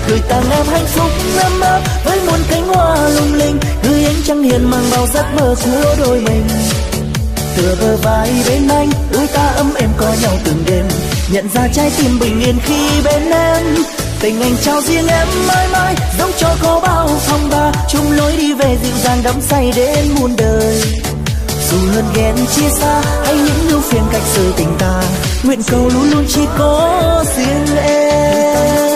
gửi tặng em hạnh phúc ấm áp với muôn cánh hoa lung linh, gửi ánh trăng hiền mang bao giấc mơ của đôi mình. Tựa bờ vai bên anh, đôi ta ấm êm có nhau từng đêm, nhận ra trái tim bình yên khi bên em. Tình anh trao riêng em mãi mãi, dẫu cho có bao phong ba, chung lối đi về dịu dàng đắm say đến muôn đời. Dù hơn ghen chia xa hay những ưu phiền cách sự tình ta, nguyện cầu luôn luôn chỉ có riêng em.